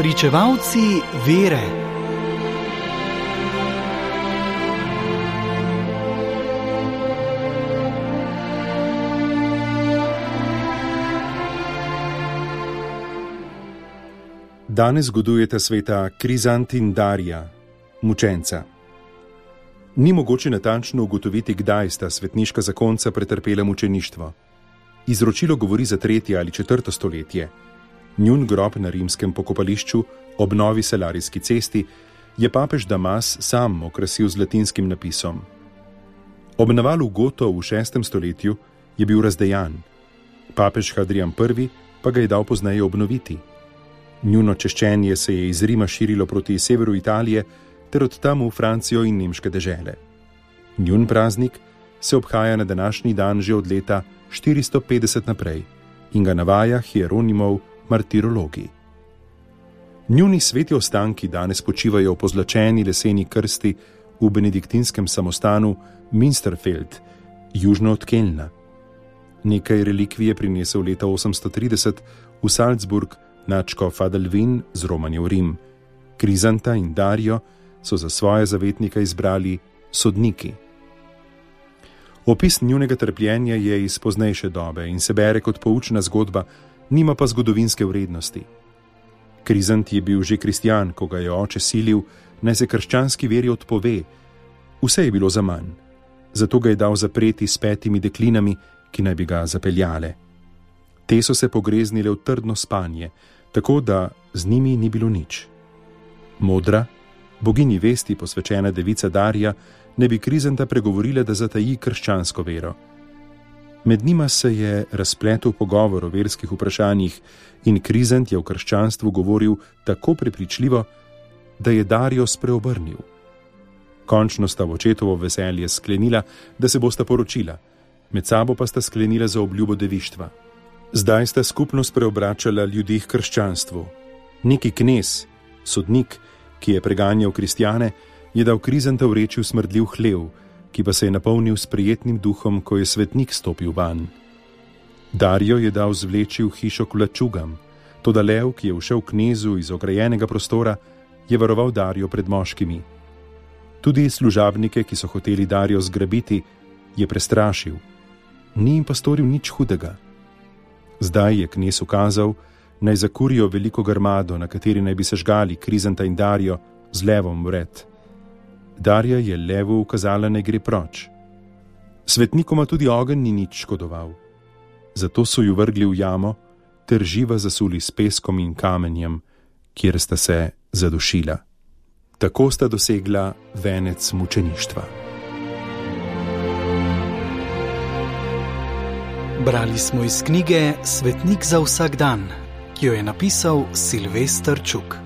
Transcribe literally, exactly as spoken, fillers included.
Pričevalci vere. Danes zgodujeta sveta Krizant in Darija, mučenca. Ni mogoče natančno ugotoviti, kdaj sta svetniška zakonca pretrpela mučeništvo. Izročilo govori za tretje ali četrto stoletje. Njun grob na rimskem pokopališču ob Novi Salarijski cesti je papež Damas sam okrasil z latinskim napisom. Ob navalu Gotov v šestem stoletju je bil razdejan. Papež Hadrian prvi pa ga je dal pozneje obnoviti. Njuno češčenje se je iz Rima širilo proti severu Italije ter od tam v Francijo in nemške dežele. Njun praznik se obhaja na današnji dan že od leta štiristo petdeset naprej in ga navaja Hieronimov martirologi. Njuni sveti ostanki danes počivajo v pozlačeni leseni krsti v benediktinskem samostanu Münsterfeld, južno od Kelna. Nekaj relikvij je prinesel leta osemsto trideset v Salzburg nadškof Adalvin z romanje v Rim. Krizanta in Darijo so za svoje zavetnika izbrali sodniki. Opis njunega trpljenja je iz poznejše dobe in se bere kot poučna zgodba, nima pa zgodovinske vrednosti. Krizant je bil že kristjan, ko ga je oče silil, naj se krščanski veri odpove. Vse je bilo zaman, zato ga je dal zapreti s petimi deklinami, ki naj bi ga zapeljale. Te so se pogreznile v trdno spanje, tako da z njimi ni bilo nič. Modra, boginji vesti posvečena devica Darija, ne bi Krizanta pregovorila, da zataji krščansko vero. Med njima se je razpletel pogovor o verskih vprašanjih in Krizant je v krščanstvu govoril tako prepričljivo, da je Darijo spreobrnil. Končno sta v očetovo veselje sklenila, da se bosta poročila, med sabo pa sta sklenila za obljubo devištva. Zdaj sta skupno spreobračala ljudi k krščanstvu. Neki knez, sodnik, ki je preganjal kristjane, je dal Krizanta vreči v smrdljiv hlev, ki pa se je napolnil s prijetnim duhom, ko je svetnik stopil van. Darijo je dal zvleči v hišo k vlačugam, toda lev, ki je všel knezu iz ograjenega prostora, je varoval Darijo pred moškimi. Tudi služabnike, ki so hoteli Darijo zgrabiti, je prestrašil. Ni jim pa storil nič hudega. Zdaj je knez ukazal, naj zakurijo veliko grmado, na kateri naj bi se žgali Krizanta in Darijo z levom vred. Darija je levu ukazala, naj gre proč. Svetnikoma tudi ogenj ni nič škodoval. Zato so ju vrgli v jamo ter živa zasuli s peskom in kamenjem, kjer sta se zadušila. Tako sta dosegla venec mučeništva. Brali smo iz knjige Svetnik za vsak dan, ki jo je napisal Silvester Čuk.